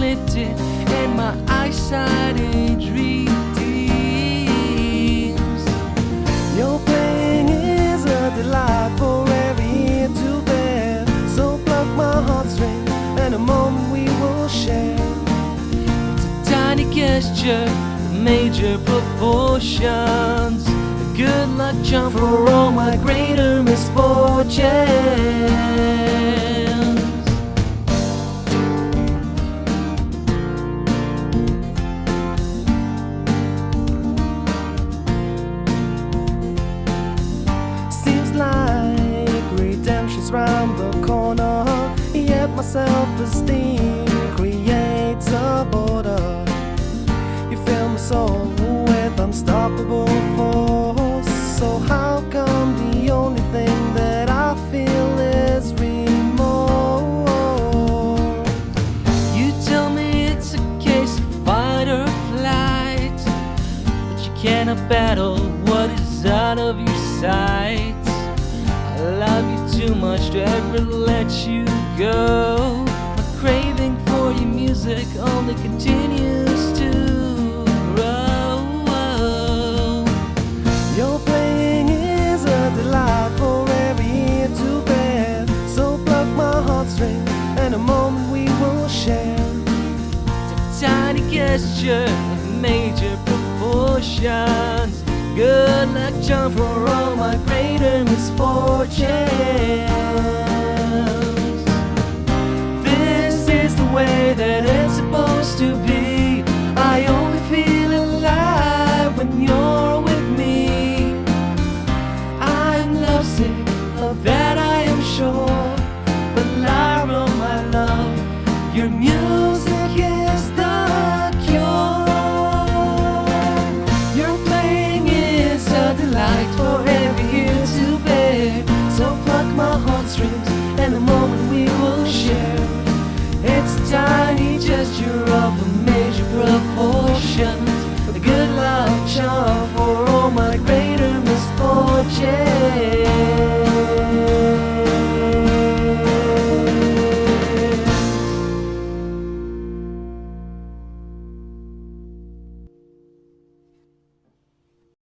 lifted and my eyesight dreams. Your playing is a delight for every ear to bear. So pluck my heartstrings and a moment we will share. It's a tiny gesture, major proportions. A good luck charm for all my greater misfortunes. Like redemption's round the corner, yet my self-esteem creates a border. You fill my soul with unstoppable force. So how come the only thing that I feel is remorse? You tell me it's a case of fight or flight, but you cannot battle what is out of your sight. I love you too much to ever let you go. My craving for your music only continues to grow. Your playing is a delight for every ear to bear. So pluck my heartstrings and a moment we will share. It's a tiny gesture of major proportions. Good luck charm for all my greater misfortunes. This is the way that it's supposed to be. I only feel alive when you're with me. I'm lovesick, of that I am sure. But Lyra, my love, your music is the cure. Delight for every ear to bear. So pluck my heartstrings and the moment we will share. It's a tiny gesture of a major proportion.